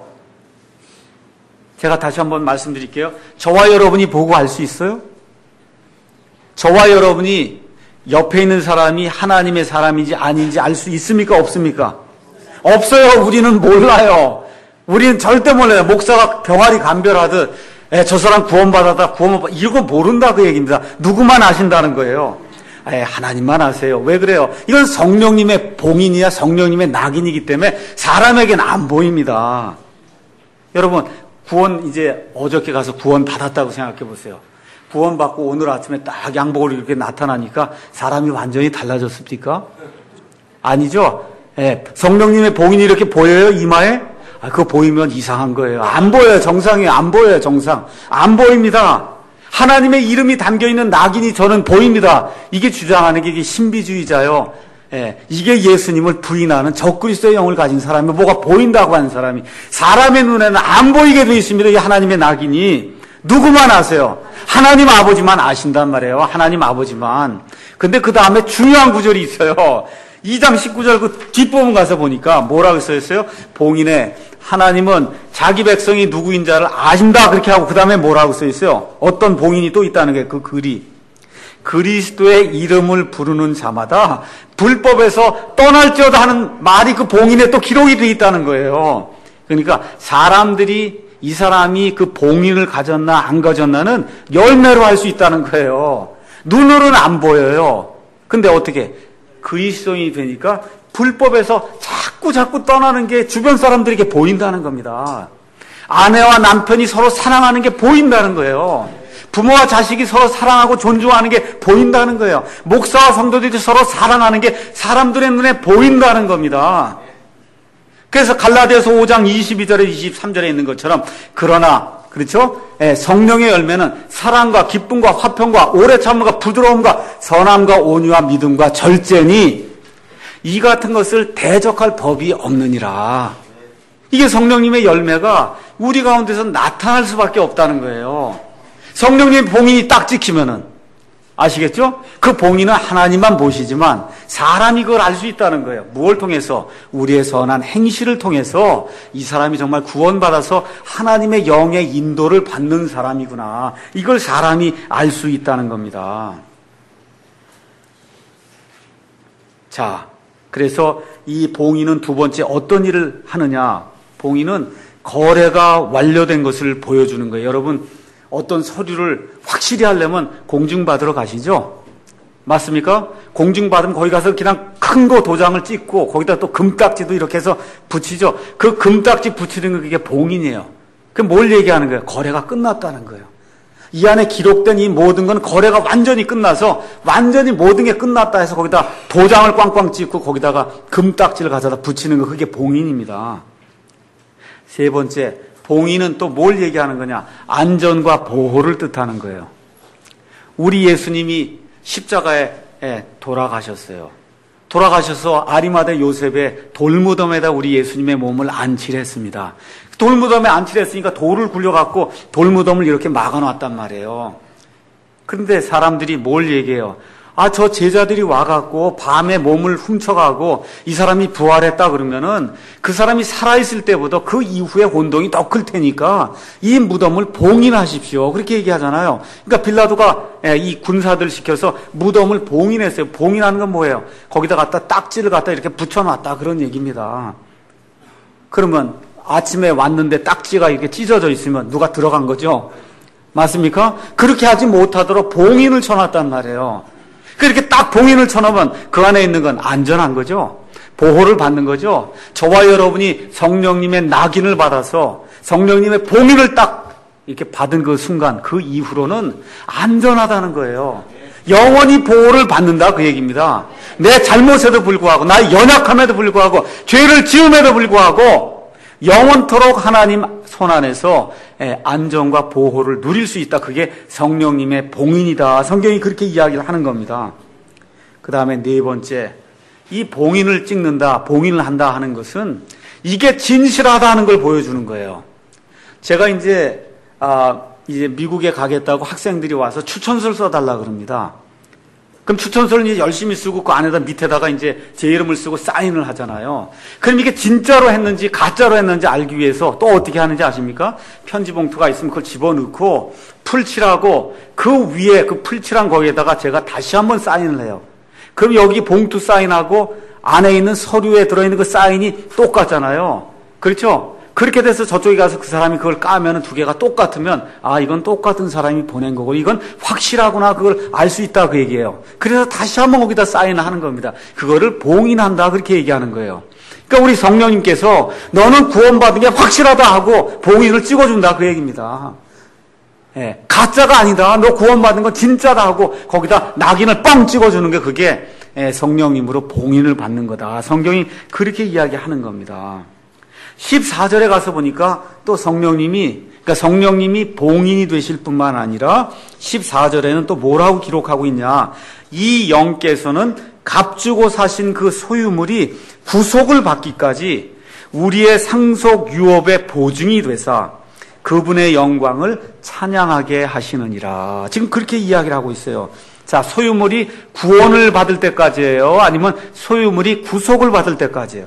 [SPEAKER 1] 제가 다시 한번 말씀드릴게요. 저와 여러분이 보고 알 수 있어요? 저와 여러분이 옆에 있는 사람이 하나님의 사람인지 아닌지 알 수 있습니까? 없습니까? 없어요. 우리는 몰라요. 우리는 절대 몰라요. 목사가 병아리 감별하듯 에, 저 사람 구원받았다 구원받았다 이거 모른다 그 얘기입니다. 누구만 아신다는 거예요. 에, 하나님만 아세요. 왜 그래요? 이건 성령님의 봉인이야 성령님의 낙인이기 때문에 사람에게는 안 보입니다. 여러분 구원 이제 어저께 가서 구원 받았다고 생각해 보세요. 구원 받고 오늘 아침에 딱 양복으로 이렇게 나타나니까 사람이 완전히 달라졌습니까? 아니죠. 예, 성령님의 봉인이 이렇게 보여요 이마에? 아, 그거 보이면 이상한 거예요. 안 보여요. 정상이에요. 안 보여요. 정상. 안 보입니다. 하나님의 이름이 담겨있는 낙인이 저는 보입니다. 이게 주장하는 게 이게 신비주의자요. 예, 이게 예수님을 부인하는 적그리스도의 영을 가진 사람이 뭐가 보인다고 하는 사람이 사람의 눈에는 안 보이게 되어 있습니다. 이 하나님의 낙인이. 누구만 아세요? 하나님 아버지만 아신단 말이에요. 하나님 아버지만. 근데 그 다음에 중요한 구절이 있어요. 이 장 십구 절 그 뒷부분 가서 보니까 뭐라고 써있어요? 봉인에 하나님은 자기 백성이 누구인 자를 아신다 그렇게 하고 그 다음에 뭐라고 써있어요? 어떤 봉인이 또 있다는 게 그 글이. 그리스도의 이름을 부르는 자마다 불법에서 떠날지어다 하는 말이 그 봉인에 또 기록이 되어 있다는 거예요. 그러니까 사람들이 이 사람이 그 봉인을 가졌나 안 가졌나는 열매로 할 수 있다는 거예요. 눈으로는 안 보여요. 근데 어떻게 그리스도인이 되니까 불법에서 자꾸 자꾸 떠나는 게 주변 사람들에게 보인다는 겁니다. 아내와 남편이 서로 사랑하는 게 보인다는 거예요. 부모와 자식이 서로 사랑하고 존중하는 게 보인다는 거예요. 목사와 성도들이 서로 사랑하는 게 사람들의 눈에 보인다는 겁니다. 그래서 갈라디아서 오 장 이십이 절에 이십삼 절에 있는 것처럼 그러나 그렇죠? 예, 성령의 열매는 사랑과 기쁨과 화평과 오래 참음과 부드러움과 선함과 온유와 믿음과 절제니 이 같은 것을 대적할 법이 없느니라. 이게 성령님의 열매가 우리 가운데서 나타날 수밖에 없다는 거예요. 성령님의 봉인이 딱 찍히면은 아시겠죠? 그 봉인은 하나님만 보시지만 사람이 그걸 알 수 있다는 거예요. 무엇을 통해서? 우리의 선한 행실을 통해서 이 사람이 정말 구원받아서 하나님의 영의 인도를 받는 사람이구나. 이걸 사람이 알 수 있다는 겁니다. 자, 그래서 이 봉인은 두 번째 어떤 일을 하느냐? 봉인은 거래가 완료된 것을 보여주는 거예요. 여러분, 어떤 서류를 확실히 하려면 공증받으러 가시죠? 맞습니까? 공증받으면 거기 가서 그냥 큰 거 도장을 찍고 거기다 또 금딱지도 이렇게 해서 붙이죠. 그 금딱지 붙이는 게 그게 봉인이에요. 그럼 뭘 얘기하는 거예요? 거래가 끝났다는 거예요. 이 안에 기록된 이 모든 건 거래가 완전히 끝나서 완전히 모든 게 끝났다 해서 거기다 도장을 꽝꽝 찍고 거기다가 금딱지를 가져다 붙이는 거 그게 봉인입니다. 세 번째, 봉인은 또 뭘 얘기하는 거냐? 안전과 보호를 뜻하는 거예요. 우리 예수님이 십자가에 돌아가셨어요. 돌아가셔서 아리마대 요셉의 돌무덤에다 우리 예수님의 몸을 안치를 했습니다. 돌무덤에 안치를 했으니까 돌을 굴려갖고 돌무덤을 이렇게 막아놨단 말이에요. 그런데 사람들이 뭘 얘기해요? 아, 저 제자들이 와갖고 밤에 몸을 훔쳐가고 이 사람이 부활했다 그러면은 그 사람이 살아있을 때보다 그 이후에 혼동이 더 클 테니까 이 무덤을 봉인하십시오. 그렇게 얘기하잖아요. 그러니까 빌라도가 이 군사들 시켜서 무덤을 봉인했어요. 봉인하는 건 뭐예요? 거기다 갖다 딱지를 갖다 이렇게 붙여놨다 그런 얘기입니다. 그러면 아침에 왔는데 딱지가 이렇게 찢어져 있으면 누가 들어간 거죠? 맞습니까? 그렇게 하지 못하도록 봉인을 쳐놨단 말이에요. 그렇게 딱 봉인을 쳐놓으면 그 안에 있는 건 안전한 거죠. 보호를 받는 거죠. 저와 여러분이 성령님의 낙인을 받아서 성령님의 봉인을 딱 이렇게 받은 그 순간 그 이후로는 안전하다는 거예요. 영원히 보호를 받는다 그 얘기입니다. 내 잘못에도 불구하고 나의 연약함에도 불구하고 죄를 지음에도 불구하고 영원토록 하나님 손안에서 안전과 보호를 누릴 수 있다. 그게 성령님의 봉인이다. 성경이 그렇게 이야기를 하는 겁니다. 그 다음에 네 번째, 이 봉인을 찍는다, 봉인을 한다 하는 것은 이게 진실하다 하는 걸 보여주는 거예요. 제가 이제 아, 이제 미국에 가겠다고 학생들이 와서 추천서를 써달라 그럽니다. 그럼 추천서를 이제 열심히 쓰고 그 안에다 밑에다가 이제 제 이름을 쓰고 사인을 하잖아요. 그럼 이게 진짜로 했는지 가짜로 했는지 알기 위해서 또 어떻게 하는지 아십니까? 편지 봉투가 있으면 그걸 집어넣고 풀칠하고 그 위에 그 풀칠한 거기에다가 제가 다시 한번 사인을 해요. 그럼 여기 봉투 사인하고 안에 있는 서류에 들어있는 그 사인이 똑같잖아요. 그렇죠? 그렇게 돼서 저쪽에 가서 그 사람이 그걸 까면 두 개가 똑같으면 아 이건 똑같은 사람이 보낸 거고 이건 확실하구나 그걸 알 수 있다 그 얘기예요. 그래서 다시 한번 거기다 사인을 하는 겁니다. 그거를 봉인한다 그렇게 얘기하는 거예요. 그러니까 우리 성령님께서 너는 구원받은 게 확실하다 하고 봉인을 찍어준다 그 얘기입니다. 예, 가짜가 아니다. 너 구원받은 건 진짜다 하고 거기다 낙인을 뻥 찍어주는 게 그게 예, 성령님으로 봉인을 받는 거다. 성경이 그렇게 이야기하는 겁니다. 십사 절에 가서 보니까 또 성령님이, 그러니까 성령님이 봉인이 되실 뿐만 아니라 십사 절에는 또 뭐라고 기록하고 있냐. 이 영께서는 값주고 사신 그 소유물이 구속을 받기까지 우리의 상속 유업의 보증이 되사 그분의 영광을 찬양하게 하시느니라. 지금 그렇게 이야기를 하고 있어요. 자, 소유물이 구원을 받을 때까지예요? 아니면 소유물이 구속을 받을 때까지예요?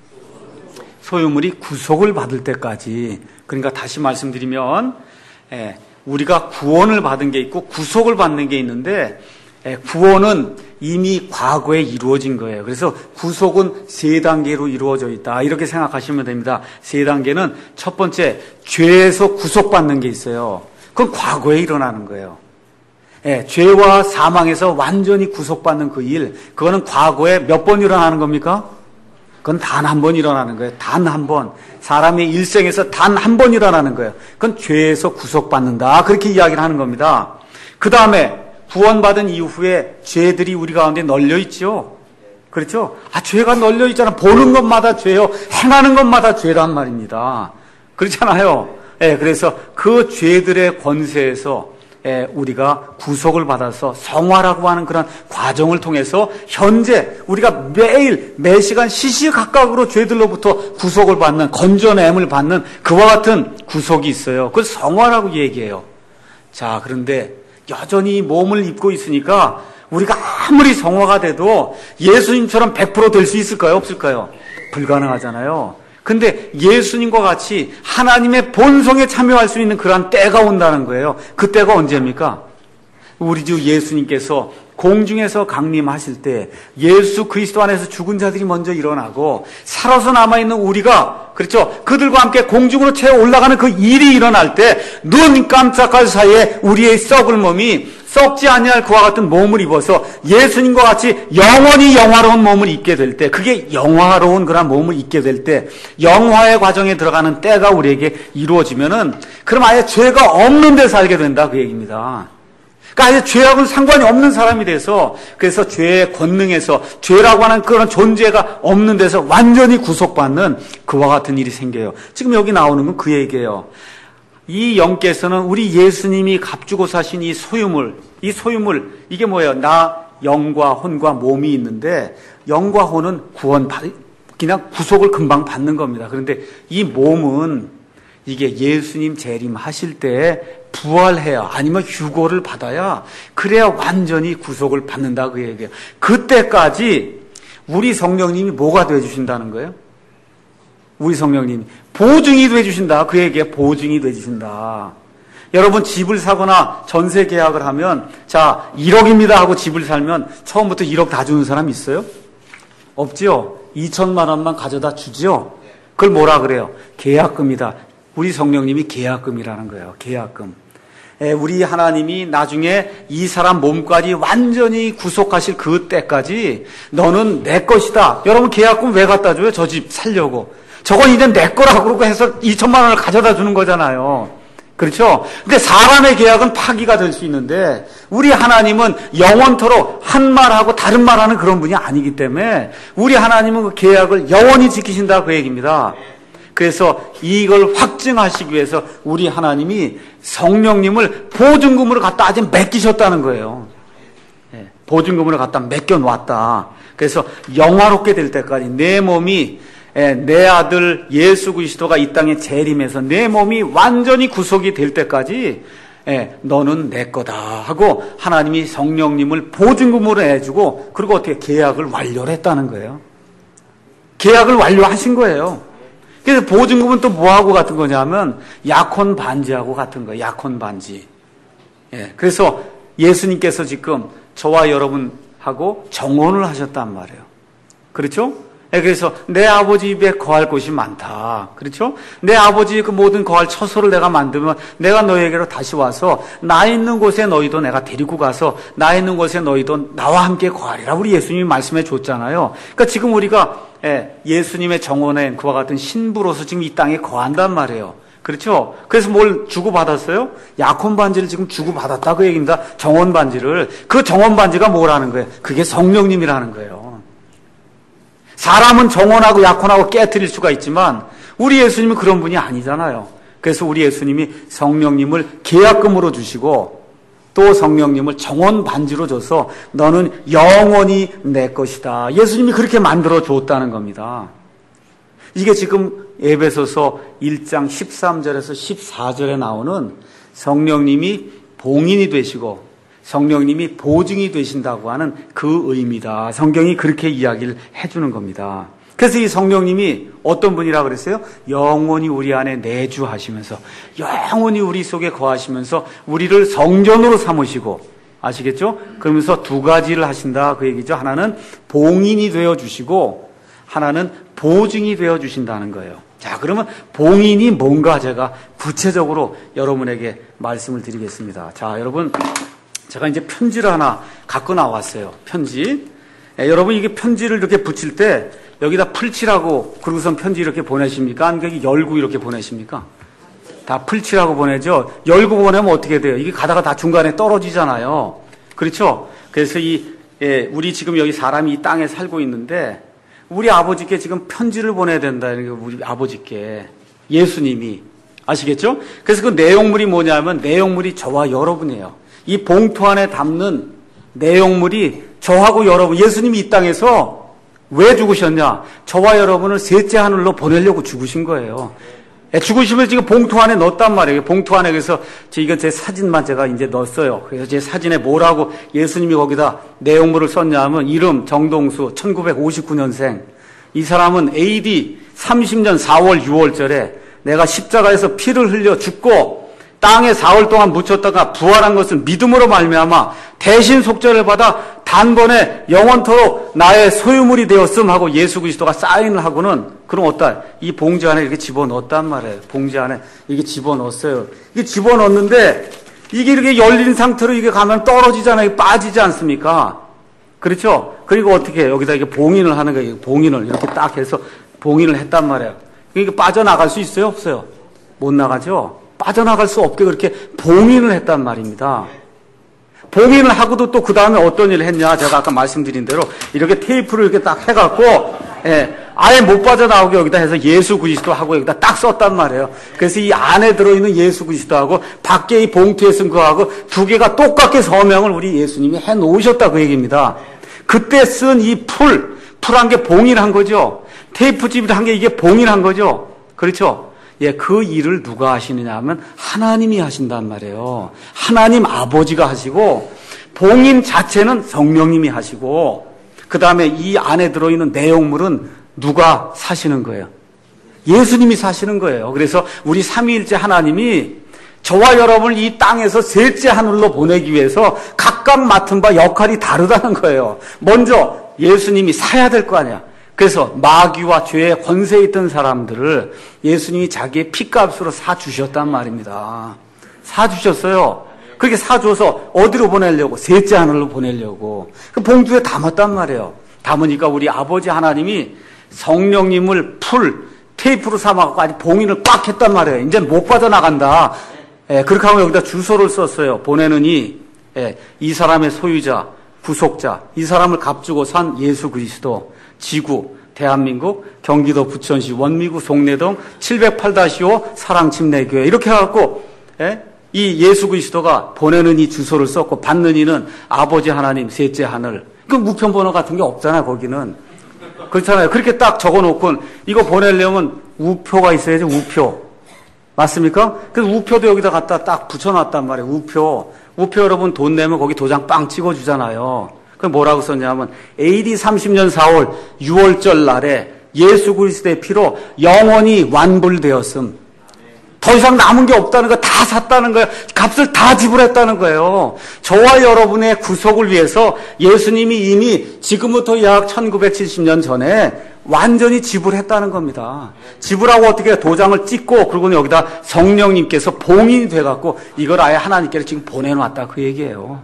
[SPEAKER 1] 소유물이 구속을 받을 때까지. 그러니까 다시 말씀드리면 예, 우리가 구원을 받은 게 있고 구속을 받는 게 있는데 예, 구원은 이미 과거에 이루어진 거예요. 그래서 구속은 세 단계로 이루어져 있다. 이렇게 생각하시면 됩니다. 세 단계는 첫 번째, 죄에서 구속받는 게 있어요. 그건 과거에 일어나는 거예요. 예, 죄와 사망에서 완전히 구속받는 그 일, 그거는 과거에 몇 번 일어나는 겁니까? 그건 단 한 번 일어나는 거예요. 단 한 번. 사람의 일생에서 단 한 번 일어나는 거예요. 그건 죄에서 구속받는다. 그렇게 이야기를 하는 겁니다. 그 다음에 구원받은 이후에 죄들이 우리 가운데 널려 있죠. 그렇죠? 아, 죄가 널려 있잖아. 보는 것마다 죄요. 행하는 것마다 죄란 말입니다. 그렇잖아요. 예, 그래서 그 죄들의 권세에서 예, 우리가 구속을 받아서 성화라고 하는 그런 과정을 통해서 현재 우리가 매일 매 시간 시시각각으로 죄들로부터 구속을 받는, 건져냄을 받는 그와 같은 구속이 있어요. 그걸 성화라고 얘기해요. 자, 그런데 여전히 몸을 입고 있으니까 우리가 아무리 성화가 돼도 예수님처럼 백 퍼센트 될 수 있을까요? 없을까요? 불가능하잖아요. 근데 예수님과 같이 하나님의 본성에 참여할 수 있는 그러한 때가 온다는 거예요. 그 때가 언제입니까? 우리 주 예수님께서 공중에서 강림하실 때 예수 그리스도 안에서 죽은 자들이 먼저 일어나고 살아서 남아있는 우리가, 그렇죠, 그들과 함께 공중으로 채워 올라가는 그 일이 일어날 때 눈 깜짝할 사이에 우리의 썩을 몸이 썩지 아니할 그와 같은 몸을 입어서 예수님과 같이 영원히 영화로운 몸을 입게 될 때, 그게 영화로운 그런 몸을 입게 될 때, 영화의 과정에 들어가는 때가 우리에게 이루어지면은 그럼 아예 죄가 없는 데 살게 된다, 그 얘기입니다. 그러니까 아예 죄하고는 상관이 없는 사람이 돼서, 그래서 죄의 권능에서 죄라고 하는 그런 존재가 없는 데서 완전히 구속받는 그와 같은 일이 생겨요. 지금 여기 나오는 건 그 얘기예요. 이 영께서는 우리 예수님이 값주고 사신 이 소유물, 이 소유물, 이게 뭐예요? 나 영과 혼과 몸이 있는데 영과 혼은 구원, 그냥 구속을 금방 받는 겁니다. 그런데 이 몸은 이게 예수님 재림하실 때 부활해야, 아니면 휴고를 받아야, 그래야 완전히 구속을 받는다, 그 얘기예요. 그때까지 우리 성령님이 뭐가 되어주신다는 거예요? 우리 성령님이 보증이 되어주신다, 그 얘기예요. 보증이 되어주신다. 여러분, 집을 사거나 전세 계약을 하면, 자, 일억입니다 하고 집을 살면 처음부터 일억 다 주는 사람 있어요? 없지요? 이천만 원만 가져다 주지요? 그걸 뭐라 그래요? 계약금이다. 우리 성령님이 계약금이라는 거예요. 계약금. 에, 우리 하나님이 나중에 이 사람 몸까지 완전히 구속하실 그 때까지 너는 내 것이다. 여러분, 계약금 왜 갖다 줘요? 저 집 살려고. 저건 이제 내 거라고 그러고 해서 이천만 원을 가져다 주는 거잖아요. 그렇죠? 근데 사람의 계약은 파기가 될 수 있는데 우리 하나님은 영원토록 한 말하고 다른 말하는 그런 분이 아니기 때문에 우리 하나님은 그 계약을 영원히 지키신다, 그 얘기입니다. 그래서 이걸 확증하시기 위해서 우리 하나님이 성령님을 보증금으로 갖다 아직 맡기셨다는 거예요. 보증금으로 갖다 맡겨놓았다. 그래서 영화롭게 될 때까지 내 몸이, 내 아들 예수 그리스도가 이 땅에 재림해서 내 몸이 완전히 구속이 될 때까지 너는 내 거다 하고 하나님이 성령님을 보증금으로 해주고, 그리고 어떻게 계약을 완료를 했다는 거예요. 계약을 완료하신 거예요. 그래서 보증금은 또 뭐하고 같은 거냐면 약혼 반지하고 같은 거예요. 약혼 반지. 예, 그래서 예수님께서 지금 저와 여러분하고 정혼을 하셨단 말이에요. 그렇죠? 예, 그래서 내 아버지 집에 거할 곳이 많다. 그렇죠? 내 아버지의 그 모든 거할 처소를 내가 만들면 내가 너희에게로 다시 와서 나 있는 곳에 너희도 내가 데리고 가서 나 있는 곳에 너희도 나와 함께 거하리라. 우리 예수님이 말씀해 줬잖아요. 그러니까 지금 우리가 예, 예수님의 정원에 그와 같은 신부로서 지금 이 땅에 거한단 말이에요. 그렇죠? 그래서 뭘 주고받았어요? 약혼 반지를 지금 주고받았다, 그 얘기입니다. 정원 반지를. 그 정원 반지가 뭐라는 거예요? 그게 성령님이라는 거예요. 사람은 정원하고 약혼하고 깨트릴 수가 있지만 우리 예수님은 그런 분이 아니잖아요. 그래서 우리 예수님이 성령님을 계약금으로 주시고 또 성령님을 정원 반지로 줘서 너는 영원히 내 것이다. 예수님이 그렇게 만들어 줬다는 겁니다. 이게 지금 에베소서 일 장 십삼 절에서 십사 절에 나오는 성령님이 봉인이 되시고 성령님이 보증이 되신다고 하는 그 의미다. 성경이 그렇게 이야기를 해주는 겁니다. 그래서 이 성령님이 어떤 분이라 그랬어요? 영원히 우리 안에 내주하시면서 영원히 우리 속에 거하시면서 우리를 성전으로 삼으시고, 아시겠죠? 그러면서 두 가지를 하신다 그 얘기죠. 하나는 봉인이 되어주시고 하나는 보증이 되어주신다는 거예요. 자, 그러면 봉인이 뭔가 제가 구체적으로 여러분에게 말씀을 드리겠습니다. 자, 여러분, 제가 이제 편지를 하나 갖고 나왔어요. 편지. 예, 여러분, 이게 편지를 이렇게 붙일 때 여기다 풀칠하고 그러고선 편지 이렇게 보내십니까? 아니면 여기 열고 이렇게 보내십니까? 다 풀칠하고 보내죠. 열고 보내면 어떻게 돼요? 이게 가다가 다 중간에 떨어지잖아요. 그렇죠? 그래서 이, 예, 우리 지금 여기 사람이 이 땅에 살고 있는데 우리 아버지께 지금 편지를 보내야 된다. 우리 아버지께. 예수님이. 아시겠죠? 그래서 그 내용물이 뭐냐면 내용물이 저와 여러분이에요. 이 봉투 안에 담는 내용물이 저하고 여러분, 예수님이 이 땅에서 왜 죽으셨냐? 저와 여러분을 셋째 하늘로 보내려고 죽으신 거예요. 죽으시면 지금 봉투 안에 넣었단 말이에요. 봉투 안에. 그래서 이건 제 사진만 제가 이제 넣었어요. 그래서 제 사진에 뭐라고 예수님이 거기다 내용물을 썼냐 하면 이름 정동수 천구백오십구 년생. 이 사람은 에이디 삼십 년 사월 유월절에 내가 십자가에서 피를 흘려 죽고 땅에 사흘 동안 묻혔다가 부활한 것을 믿음으로 말미암아 대신 속죄를 받아 단번에 영원토록 나의 소유물이 되었음 하고 예수 그리스도가 사인을 하고는 그럼 어따 이 봉지 안에 이렇게 집어넣었단 말이에요. 봉지 안에 이게 집어넣었어요. 이게 집어넣었는데 이게 이렇게 열린 상태로 이게 가면 떨어지잖아요. 빠지지 않습니까? 그렇죠? 그리고 어떻게 해요? 여기다 이게 봉인을 하는 거예요. 봉인을 이렇게 딱 해서 봉인을 했단 말이에요. 이게 빠져나갈 수 있어요? 없어요? 못 나가죠? 빠져나갈 수 없게 그렇게 봉인을 했단 말입니다. 봉인을 하고도 또 그 다음에 어떤 일을 했냐. 제가 아까 말씀드린 대로 이렇게 테이프를 이렇게 딱 해갖고, 예, 아예 못 빠져나오게 여기다 해서 예수 그리스도하고 여기다 딱 썼단 말이에요. 그래서 이 안에 들어있는 예수 그리스도하고 밖에 이 봉투에 쓴 거하고 두 개가 똑같게 서명을 우리 예수님이 해 놓으셨다 그 얘기입니다. 그때 쓴 이 풀, 풀 한 게 봉인한 거죠. 테이프집을 한 게 이게 봉인한 거죠. 그렇죠? 예, 그 일을 누가 하시느냐 하면 하나님이 하신단 말이에요. 하나님 아버지가 하시고 봉인 자체는 성령님이 하시고 그 다음에 이 안에 들어있는 내용물은 누가 사시는 거예요? 예수님이 사시는 거예요. 그래서 우리 삼위일체 하나님이 저와 여러분을 이 땅에서 셋째 하늘로 보내기 위해서 각각 맡은 바 역할이 다르다는 거예요. 먼저 예수님이 사야 될 거 아니야. 그래서 마귀와 죄의 권세에 있던 사람들을 예수님이 자기의 피값으로 사주셨단 말입니다. 사주셨어요. 그렇게 사줘서 어디로 보내려고? 셋째 하늘로 보내려고. 그 봉투에 담았단 말이에요. 담으니까 우리 아버지 하나님이 성령님을 풀, 테이프로 삼아갖고 아주 봉인을 꽉 했단 말이에요. 이제 못 빠져나간다. 예, 그렇게 하고 여기다 주소를 썼어요. 보내느니, 예, 이 사람의 소유자, 구속자, 이 사람을 값주고 산 예수 그리스도, 지구, 대한민국, 경기도 부천시 원미구 송내동 칠백팔 오 사랑침례교회 이렇게 해갖고 예? 이 예수 그리스도가 보내는 이 주소를 썼고 받는 이는 아버지 하나님 셋째 하늘. 그 우편번호 같은 게 없잖아요. 거기는. 그렇잖아요. 그렇게 딱 적어놓고 이거 보내려면 우표가 있어야죠. 우표. 맞습니까? 그래서 우표도 여기다 갖다 딱 붙여놨단 말이에요. 우표. 우표 여러분 돈 내면 거기 도장 빵 찍어주잖아요. 그 뭐라고 썼냐면 에이디 삼십 년 사월 유월절 날에 예수 그리스도의 피로 영원히 완불되었음. 더 이상 남은 게 없다는 거 다 샀다는 거예요. 값을 다 지불했다는 거예요. 저와 여러분의 구속을 위해서 예수님이 이미 지금부터 약 천구백칠십 년 전에 완전히 지불했다는 겁니다. 지불하고 어떻게 해요? 도장을 찍고 그리고 여기다 성령님께서 봉인이 돼갖고 이걸 아예 하나님께 지금 보내놨다 그 얘기예요.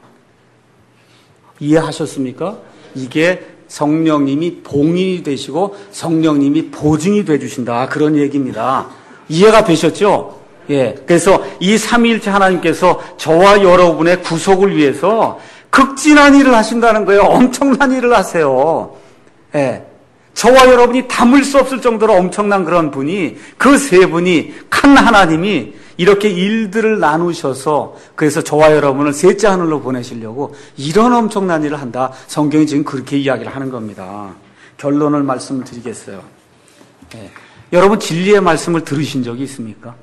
[SPEAKER 1] 이해하셨습니까? 이게 성령님이 봉인이 되시고 성령님이 보증이 되주신다 그런 얘기입니다. 이해가 되셨죠? 예. 그래서 이 삼위일체 하나님께서 저와 여러분의 구속을 위해서 극진한 일을 하신다는 거예요. 엄청난 일을 하세요. 예. 저와 여러분이 담을 수 없을 정도로 엄청난 그런 분이, 그 세 분이, 큰 하나님이 이렇게 일들을 나누셔서 그래서 저와 여러분을 셋째 하늘로 보내시려고 이런 엄청난 일을 한다. 성경이 지금 그렇게 이야기를 하는 겁니다. 결론을 말씀을 드리겠어요. 네. 여러분 진리의 말씀을 들으신 적이 있습니까?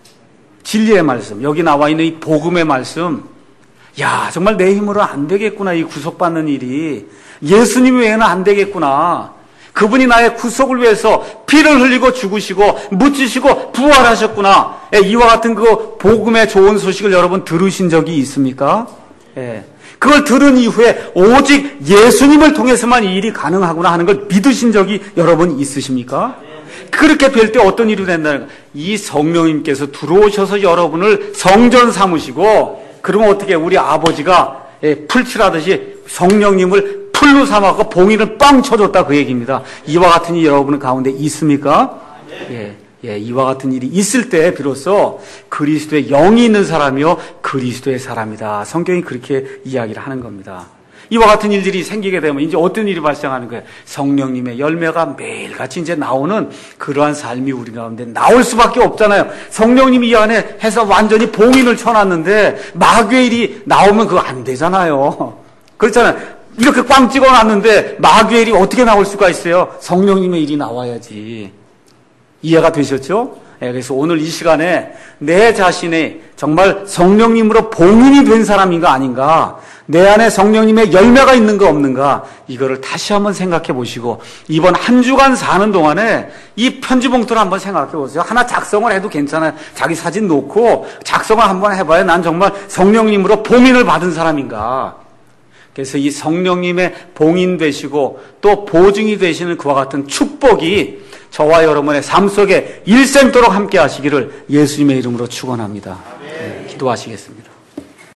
[SPEAKER 1] 진리의 말씀, 여기 나와 있는 이 복음의 말씀, 야 정말 내 힘으로 안 되겠구나. 이 구속받는 일이 예수님 외에는 안 되겠구나. 그분이 나의 구속을 위해서 피를 흘리고 죽으시고 묻히시고 부활하셨구나. 예, 이와 같은 그 복음의 좋은 소식을 여러분 들으신 적이 있습니까? 예. 그걸 들은 이후에 오직 예수님을 통해서만 이 일이 가능하구나 하는 걸 믿으신 적이 여러분 있으십니까? 그렇게 뵐 때 어떤 일이 된다는 거예요? 이 성령님께서 들어오셔서 여러분을 성전 삼으시고, 그러면 어떻게 우리 아버지가 풀칠하듯이 성령님을 풀로 삼아서 봉인을 빵 쳐줬다 그 얘기입니다. 이와 같은 일이 여러분 가운데 있습니까? 예, 예, 이와 같은 일이 있을 때 비로소 그리스도의 영이 있는 사람이요 그리스도의 사람이다. 성경이 그렇게 이야기를 하는 겁니다. 이와 같은 일들이 생기게 되면 이제 어떤 일이 발생하는 거예요? 성령님의 열매가 매일같이 이제 나오는 그러한 삶이 우리 가운데 나올 수밖에 없잖아요. 성령님이 이 안에 해서 완전히 봉인을 쳐놨는데 마귀의 일이 나오면 그거 안 되잖아요. 그렇잖아요. 이렇게 꽝 찍어놨는데 마귀의 일이 어떻게 나올 수가 있어요? 성령님의 일이 나와야지. 이해가 되셨죠? 네, 그래서 오늘 이 시간에 내 자신이 정말 성령님으로 봉인이 된 사람인가 아닌가, 내 안에 성령님의 열매가 있는가 없는가, 이거를 다시 한번 생각해 보시고 이번 한 주간 사는 동안에 이 편지 봉투를 한번 생각해 보세요. 하나 작성을 해도 괜찮아요. 자기 사진 놓고 작성을 한번 해봐요. 난 정말 성령님으로 봉인을 받은 사람인가. 그래서 이 성령님의 봉인 되시고 또 보증이 되시는 그와 같은 축복이 저와 여러분의 삶 속에 일생토록 함께 하시기를 예수님의 이름으로 축원합니다. 네, 기도하시겠습니다.